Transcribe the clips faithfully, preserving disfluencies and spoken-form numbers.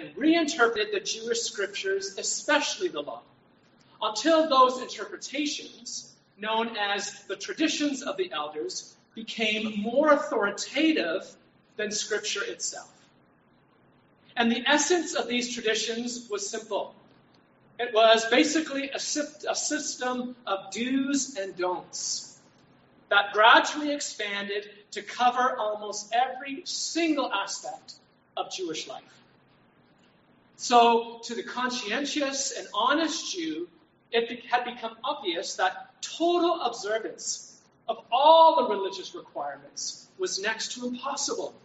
and reinterpreted the Jewish scriptures, especially the law, until those interpretations, known as the traditions of the elders, became more authoritative than Scripture itself. And the essence of these traditions was simple. It was basically a, a system of do's and don'ts that gradually expanded to cover almost every single aspect of Jewish life. So, to the conscientious and honest Jew, it had become obvious that total observance of all the religious requirements was next to impossible.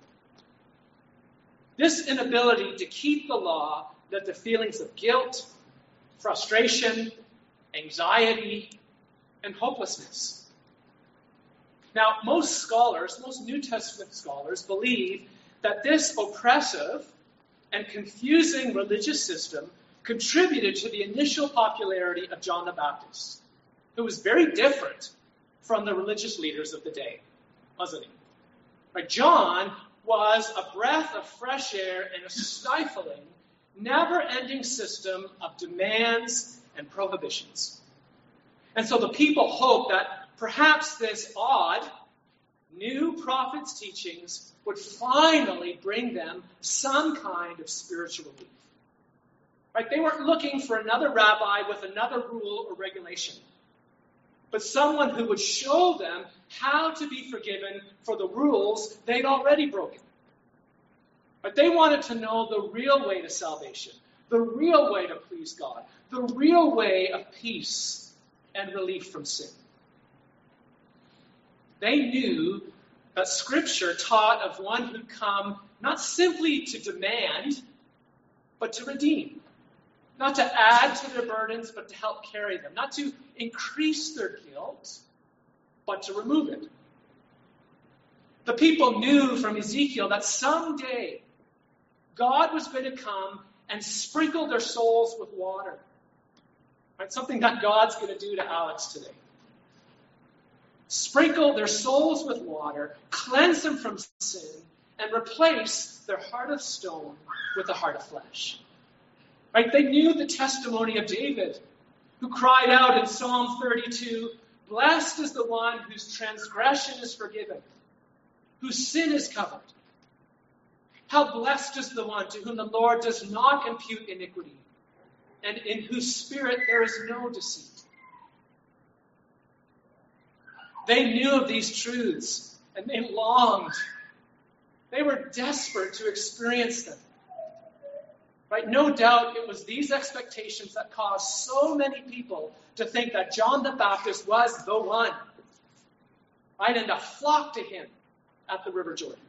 This inability to keep the law led to feelings of guilt, frustration, anxiety, and hopelessness. Now, most scholars, most New Testament scholars, believe that this oppressive and confusing religious system contributed to the initial popularity of John the Baptist, who was very different from the religious leaders of the day, wasn't he? Right? John was a breath of fresh air in a stifling, never-ending system of demands and prohibitions. And so the people hoped that perhaps this odd, new prophet's teachings would finally bring them some kind of spiritual relief. Right? They weren't looking for another rabbi with another rule or regulation, but someone who would show them how to be forgiven for the rules they'd already broken. But they wanted to know the real way to salvation, the real way to please God, the real way of peace and relief from sin. They knew that Scripture taught of one who'd come not simply to demand, but to redeem. Not to add to their burdens, but to help carry them. Not to increase their guilt, but to remove it. The people knew from Ezekiel that someday God was going to come and sprinkle their souls with water. Right? Something that God's going to do to Alex today. Sprinkle their souls with water, cleanse them from sin, and replace their heart of stone with a heart of flesh. Right? They knew the testimony of David, who cried out in Psalm thirty-two, "Blessed is the one whose transgression is forgiven, whose sin is covered. How blessed is the one to whom the Lord does not impute iniquity, and in whose spirit there is no deceit." They knew of these truths, and they longed. They were desperate to experience them. Right? No doubt it was these expectations that caused so many people to think that John the Baptist was the one. Right? And to flock to him at the River Jordan.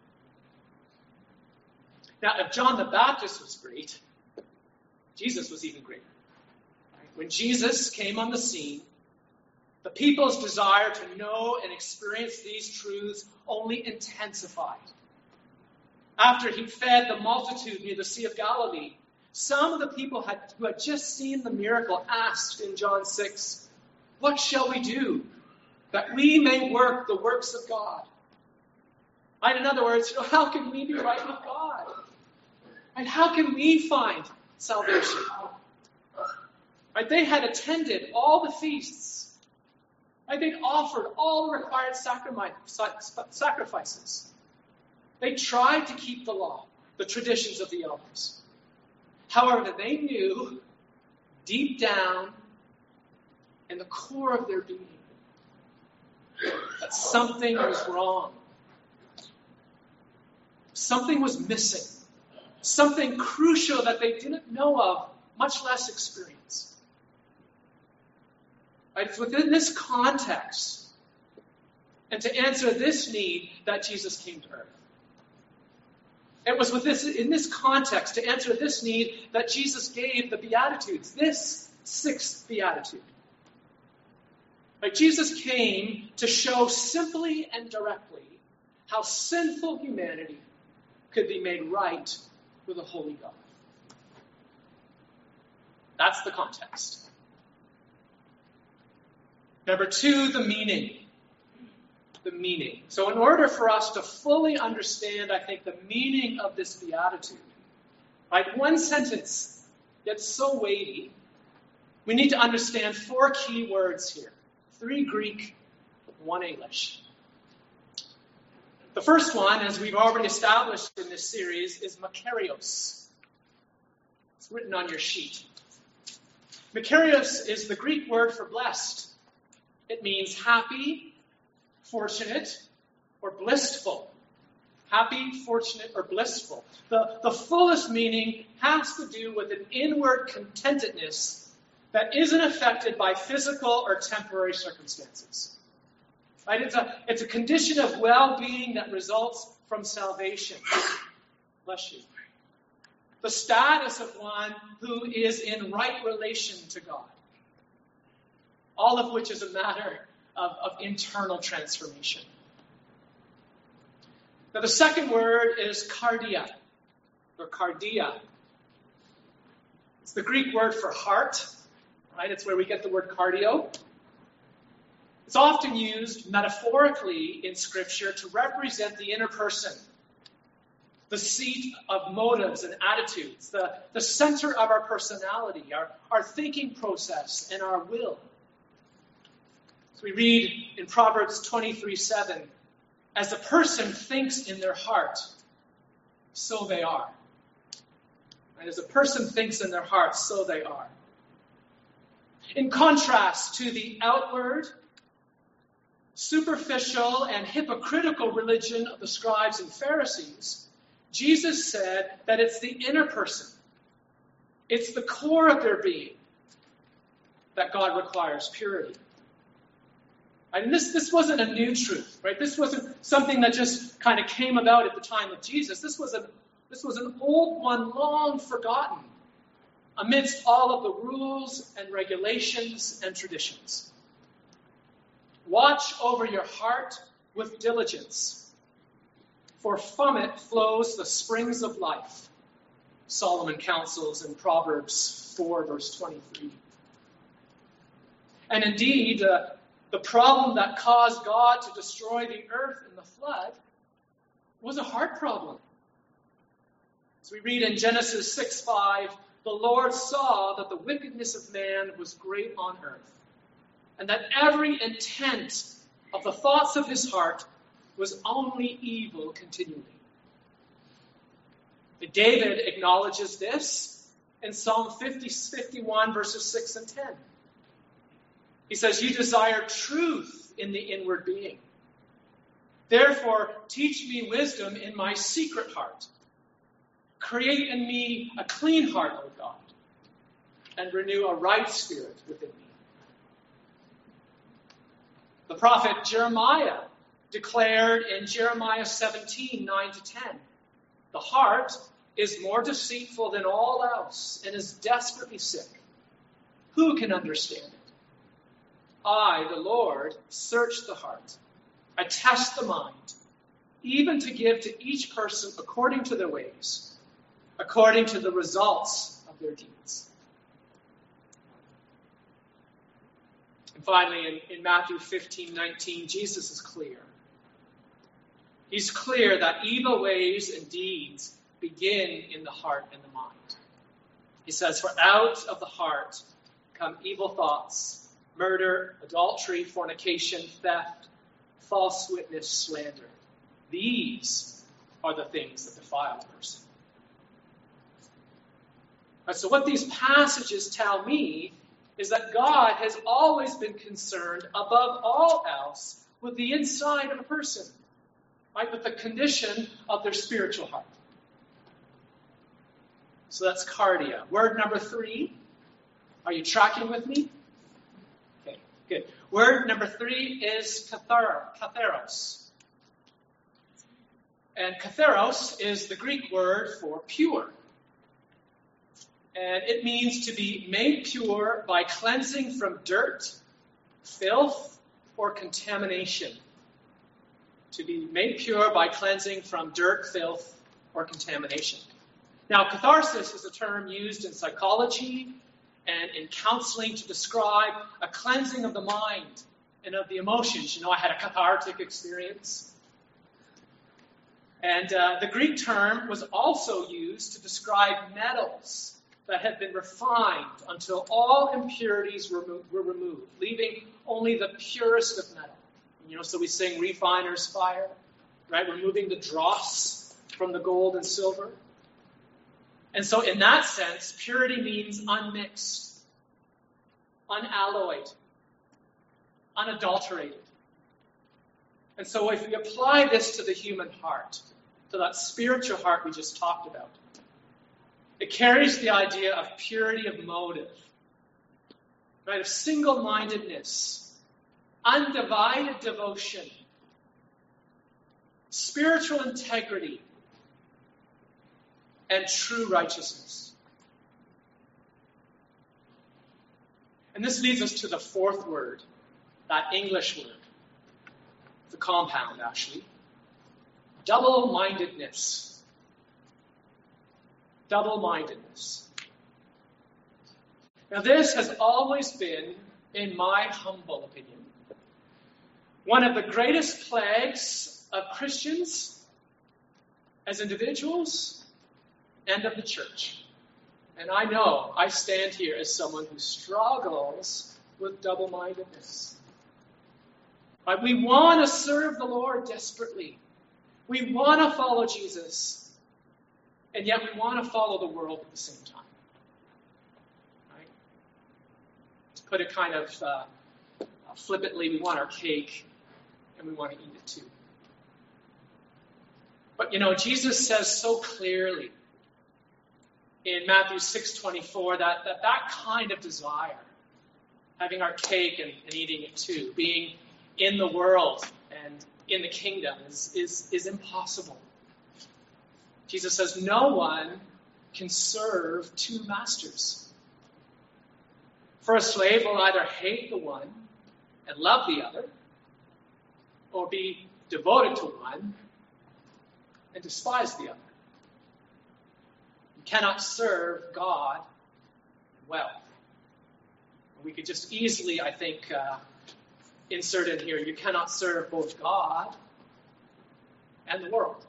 Now, if John the Baptist was great, Jesus was even greater. Right? When Jesus came on the scene, the people's desire to know and experience these truths only intensified. After he fed the multitude near the Sea of Galilee, some of the people had, who had just seen the miracle asked in John six, "What shall we do that we may work the works of God?" Right? In other words, you know, how can we be right with God? And how can we find salvation? Right? They had attended all the feasts. Right? They'd offered all the required sacrifices. They tried to keep the law, the traditions of the elders. However, they knew deep down in the core of their being that something was wrong. Something was missing. Something crucial that they didn't know of, much less experience. Right? It's within this context and to answer this need that Jesus came to earth. It was with this, in this context, to answer this need, that Jesus gave the Beatitudes, this sixth Beatitude. Right? Jesus came to show simply and directly how sinful humanity could be made right with a holy God. That's the context. Number two, the meaning. The meaning. So in order for us to fully understand, I think, the meaning of this beatitude, Right? One sentence, yet so weighty. We need to understand four key words here. Three Greek, one English. The first one, as we've already established in this series, is makarios. It's written on your sheet. Makarios is the Greek word for blessed. It means happy, fortunate, or blissful. Happy, fortunate, or blissful. The, the fullest meaning has to do with an inward contentedness that isn't affected by physical or temporary circumstances. Right? It's a, it's a condition of well-being that results from salvation. Bless you. The status of one who is in right relation to God. All of which is a matter of, of internal transformation. Now the second word is cardia, or cardia. It's the Greek word for heart, right? It's where we get the word cardio. It's often used metaphorically in Scripture to represent the inner person, the seat of motives and attitudes, the, the center of our personality, our, our thinking process, and our will. So we read in Proverbs twenty-three seven, as a person thinks in their heart, so they are. And as a person thinks in their heart, so they are. In contrast to the outward, superficial, and hypocritical religion of the scribes and Pharisees, Jesus said that it's the inner person, it's the core of their being that God requires purity. And this, this wasn't a new truth, right? This wasn't something that just kind of came about at the time of Jesus. This was a this was an old one, long forgotten, amidst all of the rules and regulations and traditions. Watch over your heart with diligence, for from it flows the springs of life. Solomon counsels in Proverbs four, verse twenty-three. And indeed, uh, the problem that caused God to destroy the earth in the flood was a heart problem. As we read in Genesis six five, the Lord saw that the wickedness of man was great on earth, and that every intent of the thoughts of his heart was only evil continually. David acknowledges this in Psalm fifty, fifty-one, verses six and ten. He says, you desire truth in the inward being. Therefore, teach me wisdom in my secret heart. Create in me a clean heart, O God, and renew a right spirit within me. The prophet Jeremiah declared in Jeremiah seventeen, nine to ten, the heart is more deceitful than all else and is desperately sick. Who can understand it? I, the Lord, search the heart. I test the mind, even to give to each person according to their ways, according to the results of their deeds. And finally, in, in Matthew fifteen nineteen, Jesus is clear. He's clear that evil ways and deeds begin in the heart and the mind. He says, for out of the heart come evil thoughts, murder, adultery, fornication, theft, false witness, slander. These are the things that defile a person. Right, so what these passages tell me is that God has always been concerned above all else with the inside of a person, right, with the condition of their spiritual heart. So that's cardia. Word number three. Are you tracking with me? Okay, good. Word number three is kather, katharos. And katharos is the Greek word for pure. And it means to be made pure by cleansing from dirt, filth, or contamination. To be made pure by cleansing from dirt, filth, or contamination. Now, catharsis is a term used in psychology and in counseling to describe a cleansing of the mind and of the emotions. You know, I had a cathartic experience. And uh, the Greek term was also used to describe metals that had been refined until all impurities were, remo- were removed, leaving only the purest of metal. You know, so we sing refiner's fire, right? Removing the dross from the gold and silver. And so in that sense, purity means unmixed, unalloyed, unadulterated. And so if we apply this to the human heart, to that spiritual heart we just talked about, it carries the idea of purity of motive, right? Of single-mindedness, undivided devotion, spiritual integrity, and true righteousness. And this leads us to the fourth word, that English word, the compound actually, double-mindedness. Double-mindedness. Now this has always been, in my humble opinion, one of the greatest plagues of Christians as individuals and of the church. And I know I stand here as someone who struggles with double-mindedness. Right? We want to serve the Lord desperately. We want to follow Jesus. And yet we want to follow the world at the same time. Right? To put it kind of uh, flippantly, we want our cake and we want to eat it too. But you know, Jesus says so clearly in Matthew six twenty-four that that, that kind of desire, having our cake and, and eating it too, being in the world and in the kingdom is, is, is impossible. Jesus says no one can serve two masters. For a slave will either hate the one and love the other, or be devoted to one and despise the other. You cannot serve God and wealth. We could just easily, I think, uh, insert in here, you cannot serve both God and the world.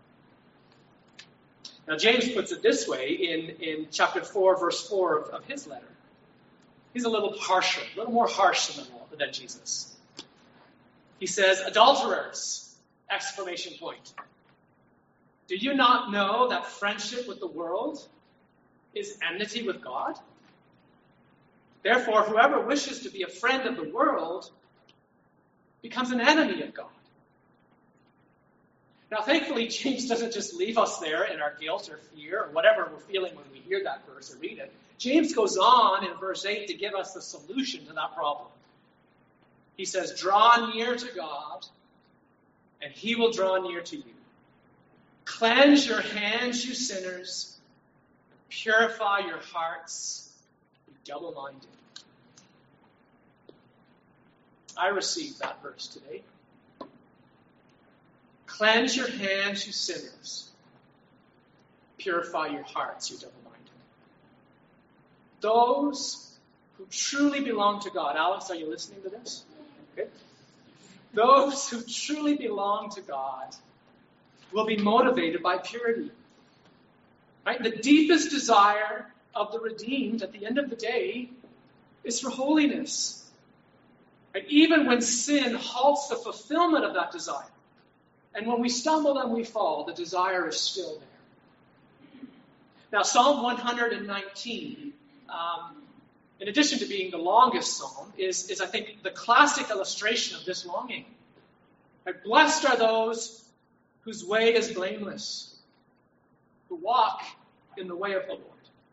Now, James puts it this way in, in chapter four, verse four of, of his letter. He's a little harsher, a little more harsh than, the, than Jesus. He says, adulterers, exclamation point. Do you not know that friendship with the world is enmity with God? Therefore, whoever wishes to be a friend of the world becomes an enemy of God. Now, thankfully, James doesn't just leave us there in our guilt or fear or whatever we're feeling when we hear that verse or read it. James goes on in verse eight to give us the solution to that problem. He says, draw near to God, and he will draw near to you. Cleanse your hands, you sinners. Purify your hearts. Be double-minded. I received that verse today. Cleanse your hands, you sinners. Purify your hearts, you double-minded. Those who truly belong to God. Alex, are you listening to this? Okay. Those who truly belong to God will be motivated by purity. Right? The deepest desire of the redeemed at the end of the day is for holiness. Right? Even when sin halts the fulfillment of that desire, and when we stumble and we fall, the desire is still there. Now, Psalm one nineteen, um, in addition to being the longest psalm, is, is, I think, the classic illustration of this longing. Right? Blessed are those whose way is blameless, who walk in the way of the Lord.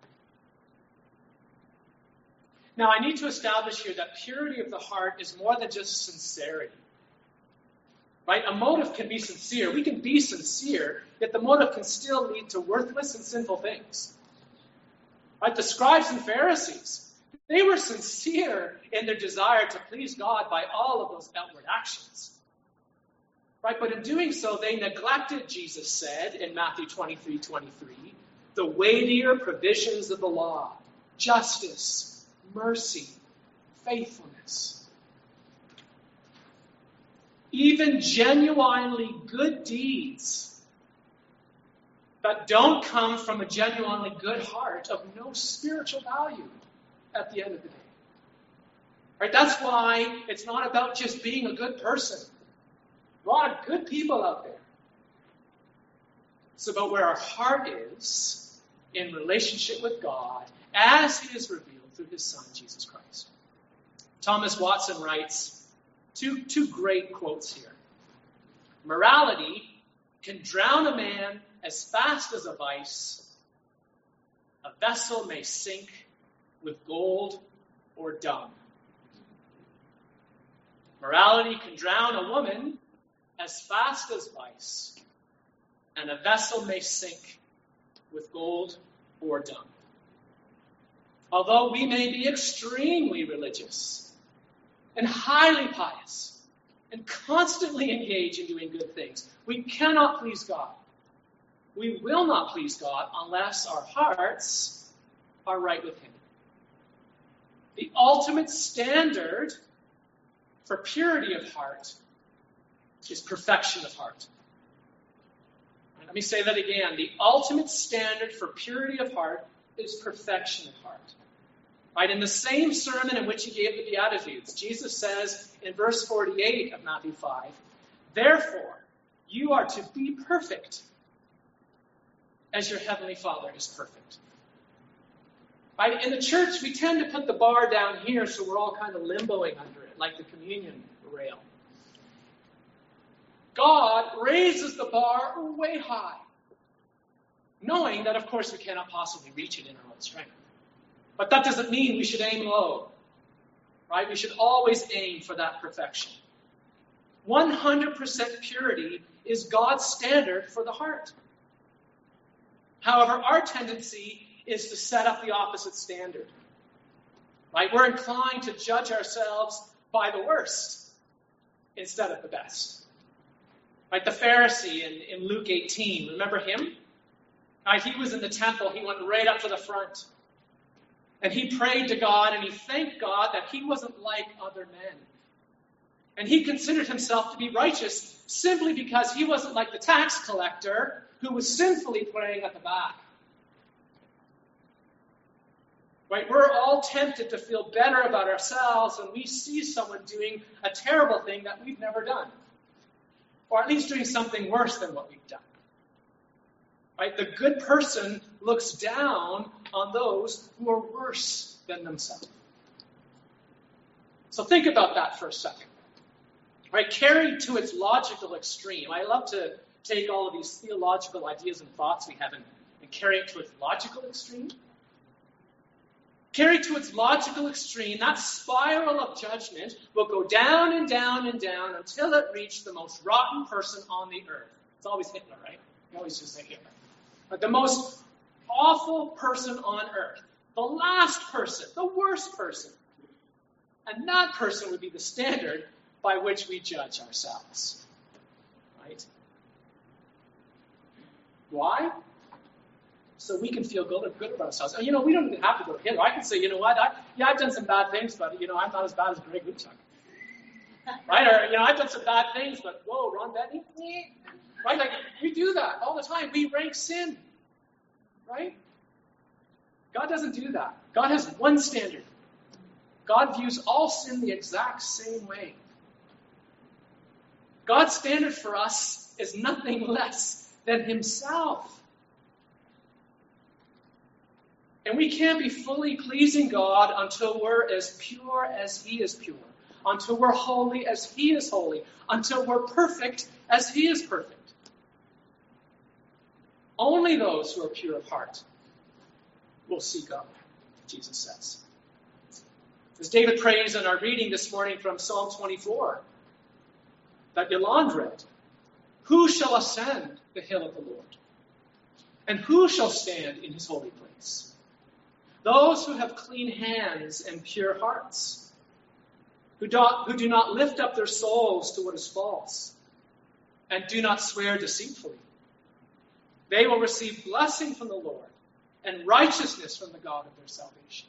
Now, I need to establish here that purity of the heart is more than just sincerity. Right? A motive can be sincere. We can be sincere, yet the motive can still lead to worthless and sinful things. Right? The scribes and Pharisees, they were sincere in their desire to please God by all of those outward actions. Right? But in doing so, they neglected, Jesus said in Matthew twenty-three twenty-three, the weightier provisions of the law, justice, mercy, faithfulness. Even genuinely good deeds but don't come from a genuinely good heart of no spiritual value at the end of the day. Right? That's why it's not about just being a good person. A lot of good people out there. It's about where our heart is in relationship with God as He is revealed through His Son, Jesus Christ. Thomas Watson writes two, two great quotes here. Morality can drown a man as fast as a vice. A vessel may sink with gold or dung. Morality can drown a woman as fast as vice, and a vessel may sink with gold or dung. Although we may be extremely religious and highly pious and constantly engage in doing good things, we cannot please God. We will not please God unless our hearts are right with Him. The ultimate standard for purity of heart is perfection of heart. Let me say that again. The ultimate standard for purity of heart is perfection of heart. Right? In the same sermon in which He gave the Beatitudes, Jesus says in verse forty-eight of Matthew five, "Therefore, you are to be perfect as your heavenly Father is perfect." Right? In the church, we tend to put the bar down here, so we're all kind of limboing under it, like the communion rail. God raises the bar way high, knowing that, of course, we cannot possibly reach it in our own strength. But that doesn't mean we should aim low, right? We should always aim for that perfection. one hundred percent purity is God's standard for the heart. However, our tendency is to set up the opposite standard, right? We're inclined to judge ourselves by the worst instead of the best. Like the Pharisee in, in Luke eighteen, remember him? Right, he was in the temple, he went right up to the front. And he prayed to God and he thanked God that he wasn't like other men. And he considered himself to be righteous simply because he wasn't like the tax collector who was sinfully praying at the back. Right, we're all tempted to feel better about ourselves when we see someone doing a terrible thing that we've never done. Or at least doing something worse than what we've done. Right? The good person looks down on those who are worse than themselves. So think about that for a second. Right? Carried to its logical extreme. I love to take all of these theological ideas and thoughts we have and, and carry it to its logical extreme. Carried to its logical extreme, that spiral of judgment will go down and down and down until it reached the most rotten person on the earth. It's always Hitler, right? You always just say Hitler. But the most awful person on earth. The last person, the worst person. And that person would be the standard by which we judge ourselves. Right? Why? So we can feel good, good about ourselves. And, you know, we don't even have to go to Hitler. I can say, you know what, I, yeah, I've done some bad things, but, you know, I'm not as bad as Greg Luchuk. Right? Or, you know, I've done some bad things, but, whoa, Ron Bentley? Right? Like, we do that all the time. We rank sin. Right? God doesn't do that. God has one standard. God views all sin the exact same way. God's standard for us is nothing less than Himself. And we can't be fully pleasing God until we're as pure as He is pure, until we're holy as He is holy, until we're perfect as He is perfect. Only those who are pure of heart will see God, Jesus says. As David prays in our reading this morning from Psalm twenty-four, that Yolande read, "Who shall ascend the hill of the Lord? And who shall stand in His holy place? Those who have clean hands and pure hearts, who do, who do not lift up their souls to what is false, and do not swear deceitfully. They will receive blessing from the Lord and righteousness from the God of their salvation."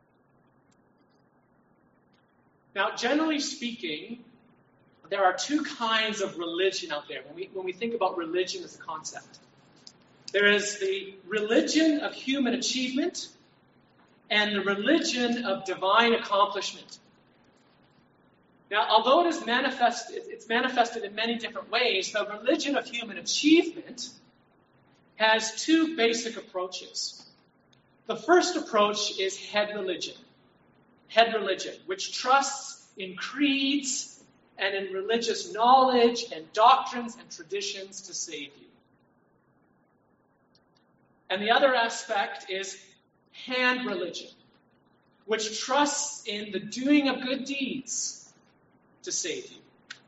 Now, generally speaking, there are two kinds of religion out there when we, when we think about religion as a concept. There is the religion of human achievement and the religion of divine accomplishment. Now, although it is manifested, it's manifested in many different ways, the religion of human achievement has two basic approaches. The first approach is head religion. Head religion, which trusts in creeds and in religious knowledge and doctrines and traditions to save you. And the other aspect is hand religion, which trusts in the doing of good deeds to save you.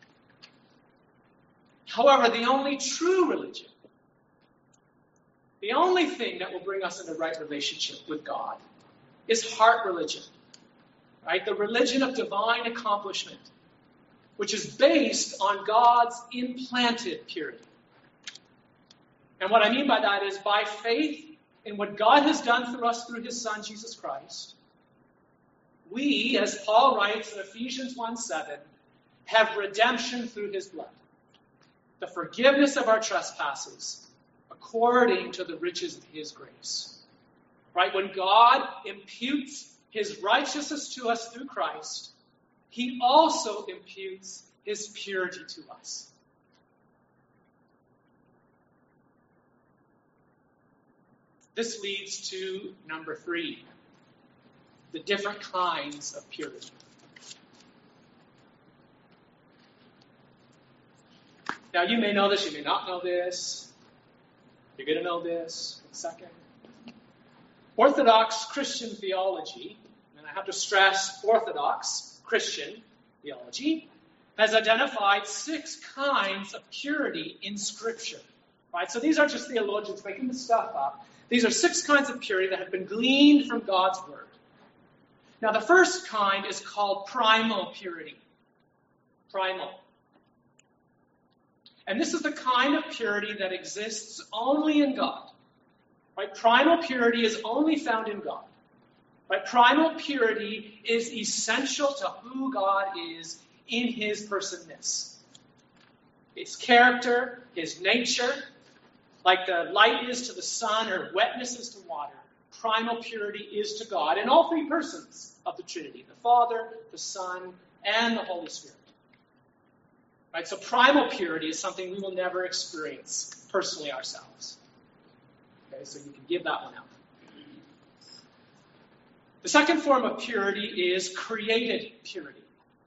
However, the only true religion, the only thing that will bring us into right relationship with God is heart religion, right? The religion of divine accomplishment, which is based on God's implanted purity. And what I mean by that is by faith in what God has done through us through his Son, Jesus Christ, we, as Paul writes in Ephesians one seven, have redemption through his blood, the forgiveness of our trespasses, according to the riches of his grace. Right? When God imputes his righteousness to us through Christ, he also imputes his purity to us. This leads to number three, the different kinds of purity. Now, you may know this, you may not know this. You're going to know this in a second. Orthodox Christian theology, and I have to stress Orthodox Christian theology, has identified six kinds of purity in Scripture. Right? So these aren't just theologians making this stuff up. These are six kinds of purity that have been gleaned from God's Word. Now, the first kind is called primal purity. Primal. And this is the kind of purity that exists only in God. Right? Primal purity is only found in God. Right? Primal purity is essential to who God is in his personness. His character, his nature, like the light is to the sun or wetness is to water, primal purity is to God in all three persons of the Trinity, the Father, the Son, and the Holy Spirit. Right? So primal purity is something we will never experience personally ourselves. Okay, so you can give that one out. The second form of purity is created purity.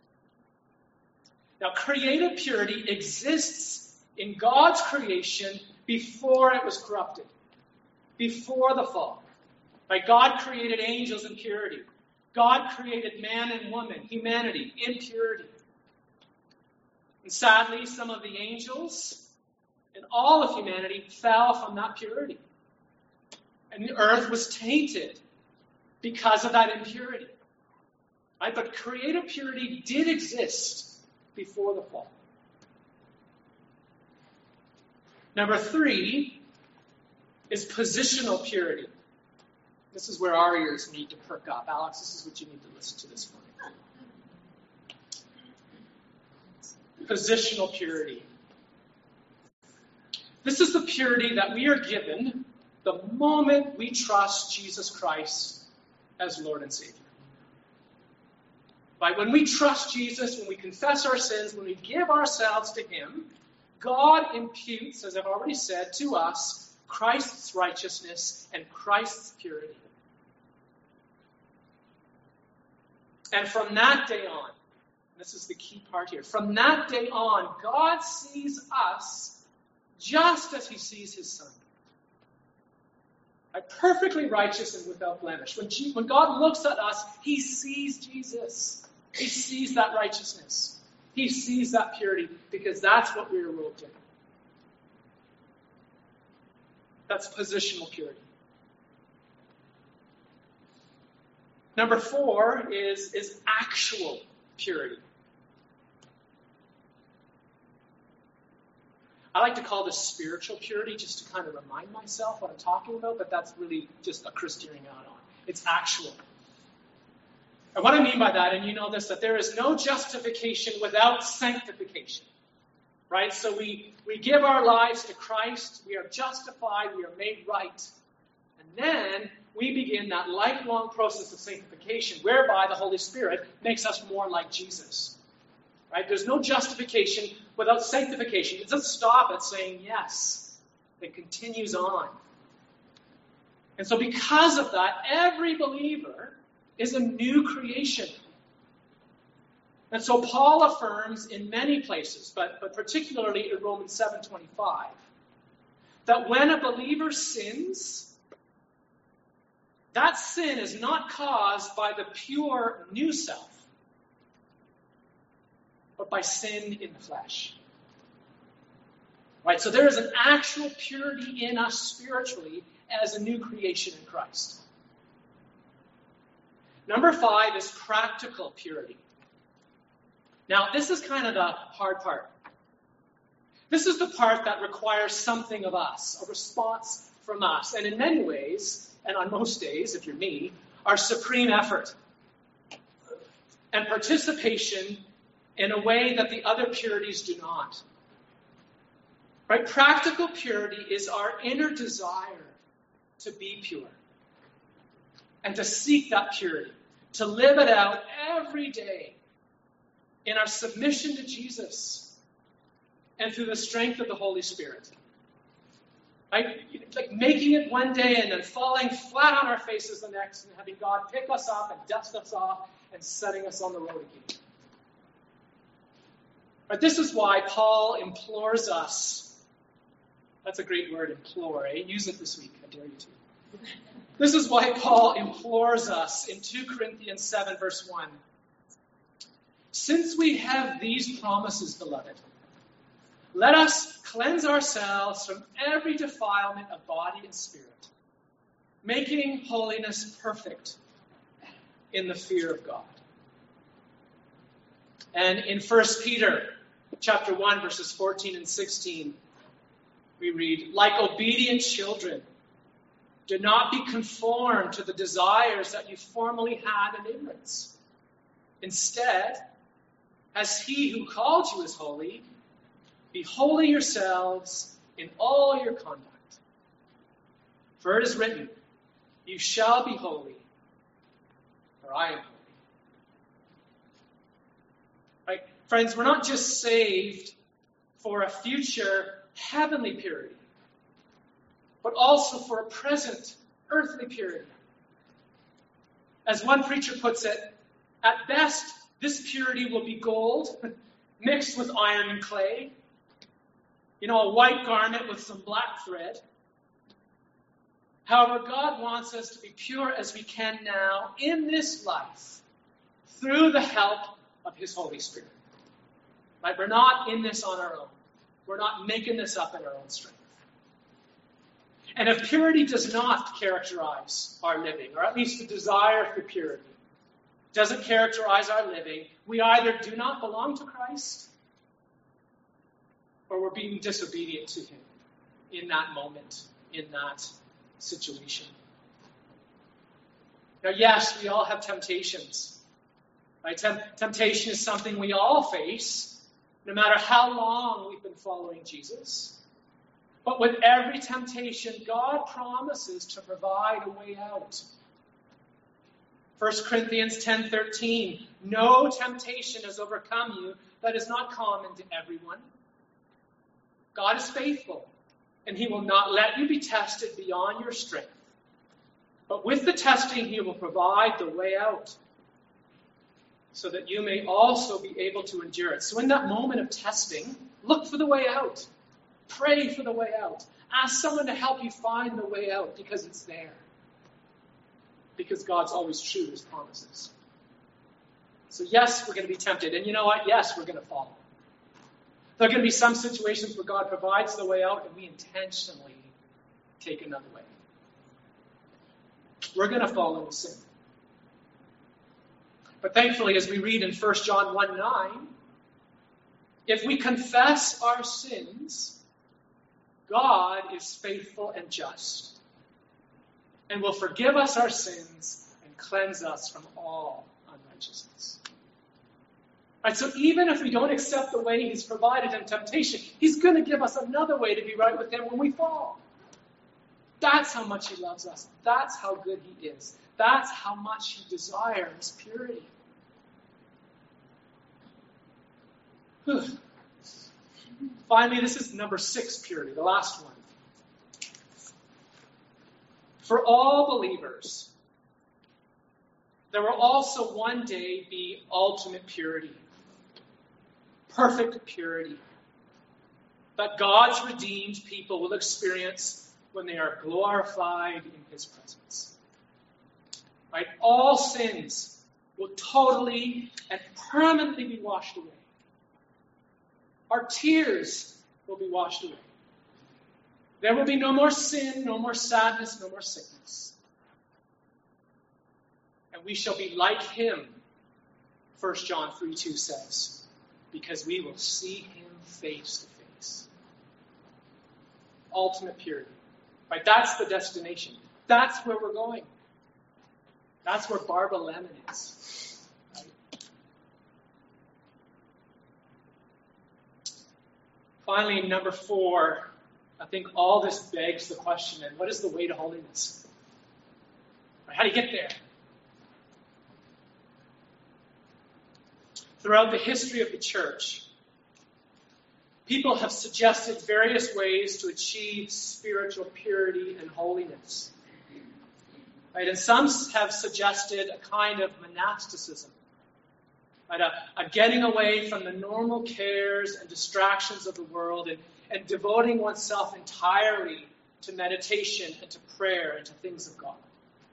Now, created purity exists in God's creation before it was corrupted, before the fall. Right? God created angels in purity. God created man and woman, humanity, in purity. And sadly, some of the angels and all of humanity fell from that purity. And the earth was tainted because of that impurity. Right? But creative purity did exist before the fall. Number three is positional purity. This is where our ears need to perk up. Alex, this is what you need to listen to this morning. Positional purity. This is the purity that we are given the moment we trust Jesus Christ as Lord and Savior. Right? When we trust Jesus, when we confess our sins, when we give ourselves to him, God imputes, as I've already said, to us Christ's righteousness and Christ's purity. And from that day on, this is the key part here, from that day on, God sees us just as he sees his Son. Right? Perfectly righteous and without blemish. When, G- when God looks at us, he sees Jesus. He sees that righteousness. He sees that purity because that's what we are robed in. That's positional purity. Number four is, is actual purity. I like to call this spiritual purity just to kind of remind myself what I'm talking about, but that's really just a Christianing out on. It's actual. And what I mean by that, and you know this, that there is no justification without sanctification. Right? So we, we give our lives to Christ. We are justified. We are made right. And then we begin that lifelong process of sanctification whereby the Holy Spirit makes us more like Jesus. Right? There's no justification without sanctification. It doesn't stop at saying yes. It continues on. And so because of that, every believer is a new creation. And so Paul affirms in many places, but, but particularly in Romans seven twenty-five, that when a believer sins, that sin is not caused by the pure new self, but by sin in the flesh. Right? So there is an actual purity in us spiritually as a new creation in Christ. Number five is practical purity. Now, this is kind of the hard part. This is the part that requires something of us, a response from us. And in many ways, and on most days, if you're me, our supreme effort and participation in a way that the other purities do not. Right? Practical purity is our inner desire to be pure and to seek that purity, to live it out every day in our submission to Jesus and through the strength of the Holy Spirit. Right? Like making it one day and then falling flat on our faces the next and having God pick us up and dust us off and setting us on the road again. Right? This is why Paul implores us. That's a great word, implore. Eh? Use it this week. I dare you to. This is why Paul implores us in two Corinthians seven, verse one. Since we have these promises, beloved, let us cleanse ourselves from every defilement of body and spirit, making holiness perfect in the fear of God. And in First Peter chapter one, verses fourteen and sixteen, we read, like obedient children, do not be conformed to the desires that you formerly had in ignorance. Instead, as he who called you is holy, be holy yourselves in all your conduct. For it is written, you shall be holy, for I am holy. Right? Friends, we're not just saved for a future heavenly purity, but also for a present earthly purity. As one preacher puts it, at best, this purity will be gold mixed with iron and clay. You know, a white garment with some black thread. However, God wants us to be pure as we can now in this life through the help of His Holy Spirit. Right? We're not in this on our own. We're not making this up in our own strength. And if purity does not characterize our living, or at least the desire for purity doesn't characterize our living, we either do not belong to Christ or we're being disobedient to Him in that moment, in that situation. Now, yes, we all have temptations. Right? Tem- temptation is something we all face, no matter how long we've been following Jesus. But with every temptation, God promises to provide a way out. First Corinthians ten thirteen, no temptation has overcome you that is not common to everyone. God is faithful, and He will not let you be tested beyond your strength. But with the testing, He will provide the way out, so that you may also be able to endure it. So in that moment of testing, look for the way out. Pray for the way out. Ask someone to help you find the way out, because it's there. Because God's always true to His promises. So yes, we're going to be tempted. And you know what? Yes, we're going to fall. There are going to be some situations where God provides the way out and we intentionally take another way. We're going to fall into sin. But thankfully, as we read in First John one nine, if we confess our sins, God is faithful and just, and will forgive us our sins and cleanse us from all unrighteousness. Right? So even if we don't accept the way he's provided in temptation, he's going to give us another way to be right with him when we fall. That's how much he loves us. That's how good he is. That's how much he desires purity. Whew. Finally, this is number six, purity, the last one. For all believers, there will also one day be ultimate purity. Perfect purity that God's redeemed people will experience when they are glorified in his presence. Right? All sins will totally and permanently be washed away. Our tears will be washed away. There will be no more sin, no more sadness, no more sickness. And we shall be like him, First John three two says, because we will see him face to face. Ultimate purity. Right? That's the destination. That's where we're going. That's where Barbara Lemon is. Right? Finally, number four, I think all this begs the question, and what is the way to holiness? Right? How do you get there? Throughout the history of the church, people have suggested various ways to achieve spiritual purity and holiness. Right? And some have suggested a kind of monasticism, right? a, a getting away from the normal cares and distractions of the world and, and devoting oneself entirely to meditation and to prayer and to things of God.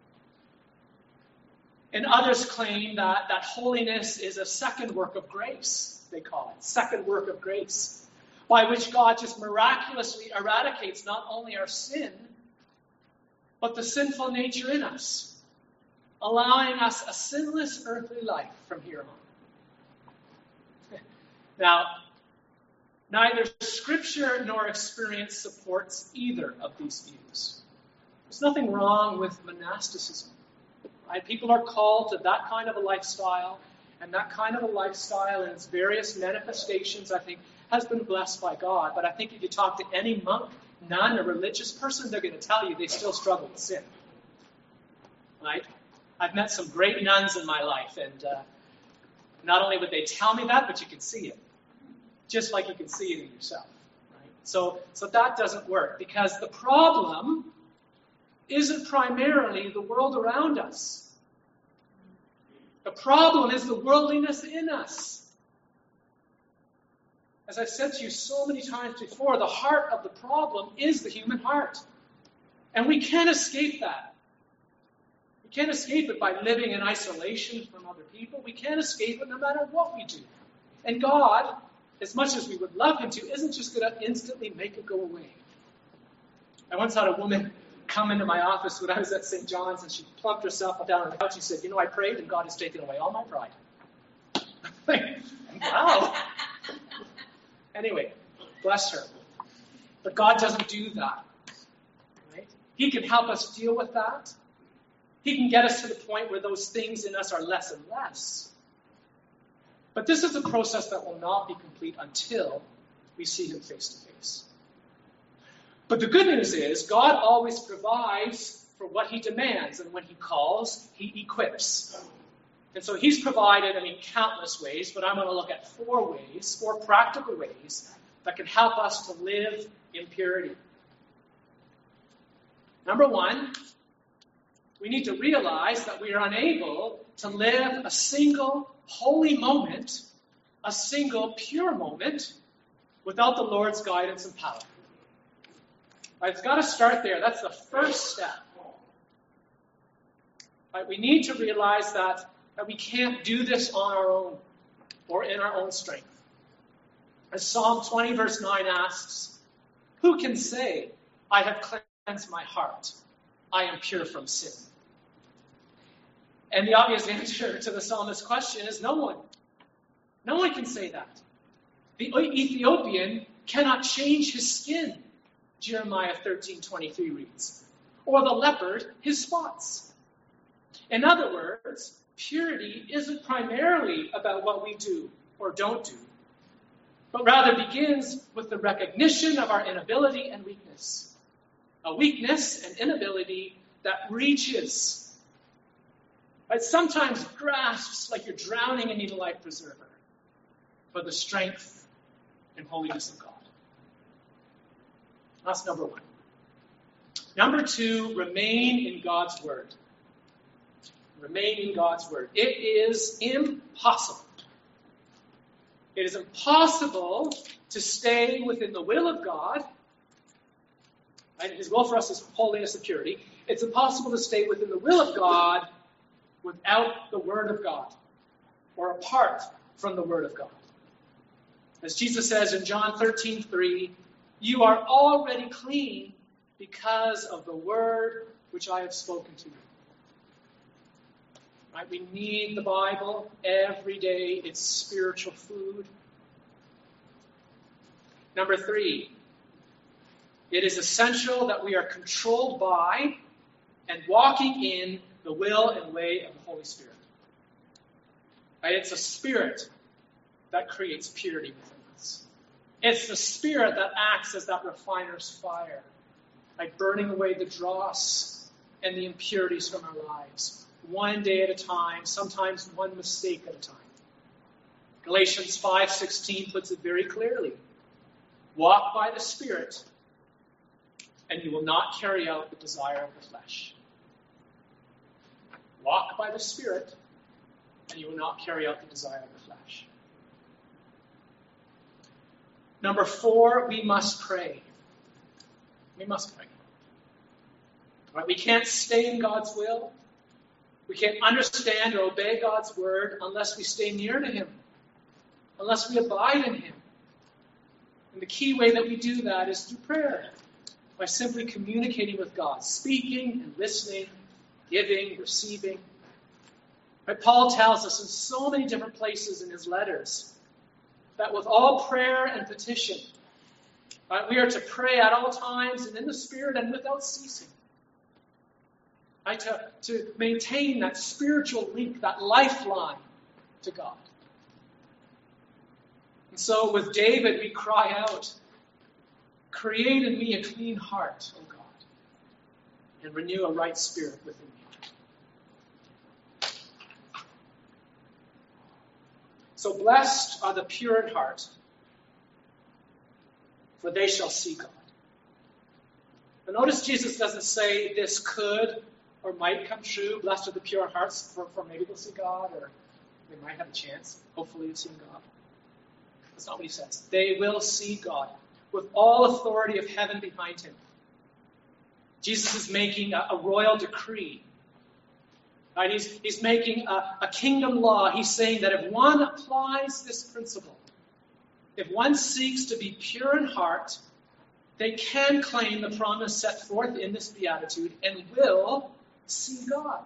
And others claim that, that holiness is a second work of grace, they call it, second work of grace, by which God just miraculously eradicates not only our sin, but the sinful nature in us, allowing us a sinless earthly life from here on. Now, neither Scripture nor experience supports either of these views. There's nothing wrong with monasticism. Right? People are called to that kind of a lifestyle, and that kind of a lifestyle in its various manifestations, I think, has been blessed by God. But I think if you talk to any monk, nun, or religious person, they're going to tell you they still struggle with sin. Right? I've met some great nuns in my life, and uh, not only would they tell me that, but you can see it. Just like you can see it in yourself. Right? So, so that doesn't work, because the problem isn't primarily the world around us. The problem is the worldliness in us. As I've said to you so many times before, the heart of the problem is the human heart. And we can't escape that. We can't escape it by living in isolation from other people. We can't escape it no matter what we do. And God, as much as we would love him to, isn't just going to instantly make it go away. I once had a woman come into my office when I was at Saint John's, and she plumped herself down on the couch. She said, you know, I prayed and God has taken away all my pride. Wow. Anyway, bless her. But God doesn't do that. Right? He can help us deal with that. He can get us to the point where those things in us are less and less. But this is a process that will not be complete until we see him face to face. But the good news is, God always provides for what he demands, and when he calls, he equips. And so he's provided, I mean, countless ways, but I'm going to look at four ways, four practical ways that can help us to live in purity. Number one, we need to realize that we are unable to live a single holy moment, a single pure moment, without the Lord's guidance and power. Right, it's got to start there. That's the first step. Right, we need to realize that, that we can't do this on our own or in our own strength. As Psalm twenty verse nine asks, who can say, I have cleansed my heart, I am pure from sin? And the obvious answer to the psalmist's question is no one. No one can say that. The Ethiopian cannot change his skin, Jeremiah thirteen twenty-three reads, or the leopard his spots. In other words, purity isn't primarily about what we do or don't do, but rather begins with the recognition of our inability and weakness. A weakness and inability that reaches, right? Sometimes grasps like you're drowning and need a life preserver for the strength and holiness of God. That's number one. Number two, remain in God's word. Remain in God's word. It is impossible. It is impossible to stay within the will of God. Right? His will for us is holiness and purity. It's impossible to stay within the will of God without the word of God or apart from the word of God. As Jesus says in John thirteen three, you are already clean because of the word which I have spoken to you. Right? We need the Bible every day. It's spiritual food. Number three, it is essential that we are controlled by and walking in the will and way of the Holy Spirit. Right? It's a spirit that creates purity within us. It's the Spirit that acts as that refiner's fire, like burning away the dross and the impurities from our lives, one day at a time, sometimes one mistake at a time. Galatians five sixteen puts it very clearly. Walk by the Spirit, and you will not carry out the desire of the flesh. Walk by the Spirit, and you will not carry out the desire of the flesh. Number four, we must pray. We must pray. Right? We can't stay in God's will. We can't understand or obey God's word unless we stay near to Him, unless we abide in Him. And the key way that we do that is through prayer, by simply communicating with God, speaking and listening, giving, receiving. Right? Paul tells us in so many different places in his letters that with all prayer and petition, right, we are to pray at all times and in the Spirit and without ceasing. Right, to, to maintain that spiritual link, that lifeline to God. And so with David, we cry out, create in me a clean heart, O God, and renew a right spirit within me. So blessed are the pure in heart, for they shall see God. But notice Jesus doesn't say this could or might come true. Blessed are the pure hearts, for, for maybe they'll see God, or they might have a chance, hopefully, of seeing God. That's not what he says. They will see God with all authority of heaven behind him. Jesus is making a, a royal decree. Right? He's, he's making a, a kingdom law. He's saying that if one applies this principle, if one seeks to be pure in heart, they can claim the promise set forth in this beatitude and will see God.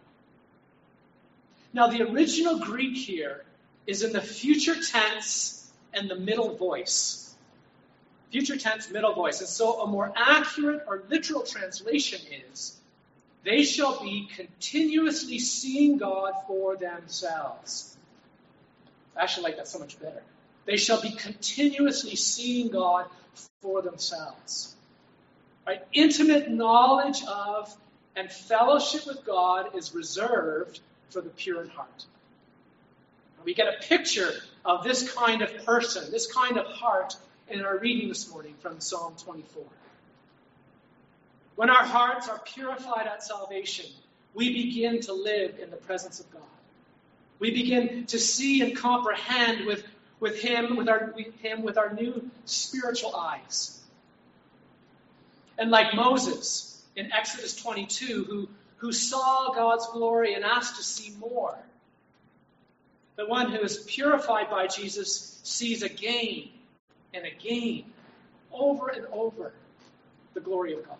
Now, the original Greek here is in the future tense and the middle voice. Future tense, middle voice. And so a more accurate or literal translation is, they shall be continuously seeing God for themselves. I actually like that so much better. They shall be continuously seeing God for themselves. Right? Intimate knowledge of and fellowship with God is reserved for the pure in heart. And we get a picture of this kind of person, this kind of heart, in our reading this morning from Psalm twenty-four. When our hearts are purified at salvation, we begin to live in the presence of God. We begin to see and comprehend with, with Him, with our with Him, with our new spiritual eyes. And like Moses in Exodus twenty-two, who, who saw God's glory and asked to see more, the one who is purified by Jesus sees again and again, over and over, the glory of God.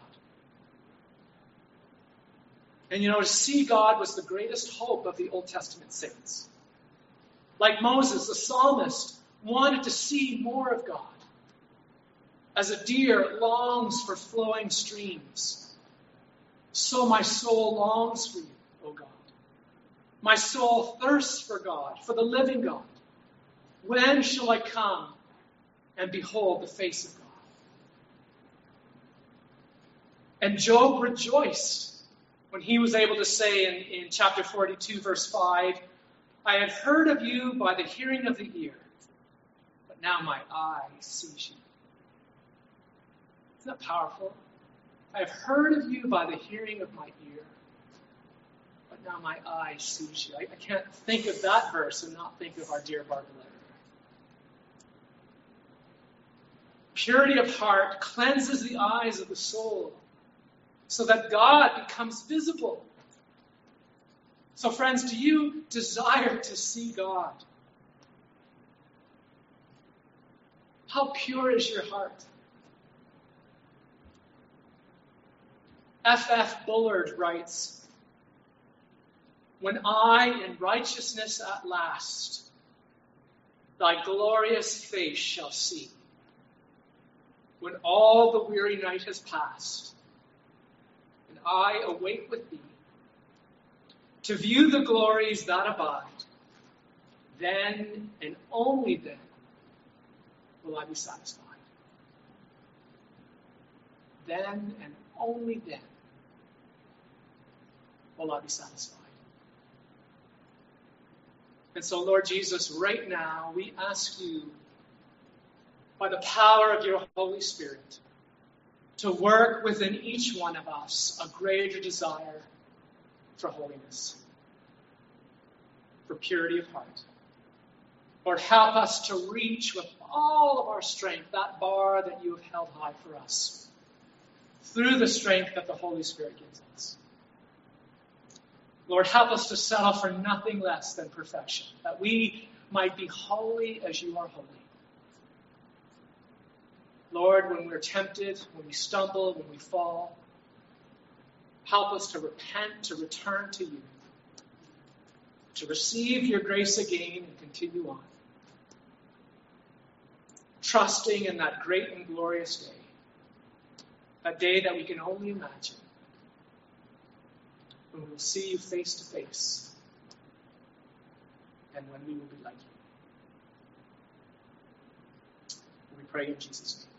And you know, to see God was the greatest hope of the Old Testament saints. Like Moses, the psalmist wanted to see more of God. As a deer longs for flowing streams, so my soul longs for you, O God. My soul thirsts for God, for the living God. When shall I come and behold the face of God? And Job rejoiced when he was able to say in, in chapter forty-two, verse five, I had heard of you by the hearing of the ear, but now my eye sees you. Isn't that powerful? I have heard of you by the hearing of my ear, but now my eye sees you. I, I can't think of that verse and not think of our dear Barbara Letter. Purity of heart cleanses the eyes of the soul so that God becomes visible. So friends, do you desire to see God? How pure is your heart? F F Bullard writes, when I in righteousness at last thy glorious face shall see, when all the weary night has passed, and I await with thee to view the glories that abide, then and only then will I be satisfied. Then and only then will I be satisfied. And so, Lord Jesus, right now we ask you, by the power of your Holy Spirit, to work within each one of us a greater desire for holiness, for purity of heart. Lord, help us to reach with all of our strength that bar that you have held high for us, through the strength that the Holy Spirit gives us. Lord, help us to settle for nothing less than perfection, that we might be holy as you are holy. Lord, when we're tempted, when we stumble, when we fall, help us to repent, to return to you, to receive your grace again and continue on, trusting in that great and glorious day, that day that we can only imagine, when we will see you face to face, and when we will be like you. We pray in Jesus' name.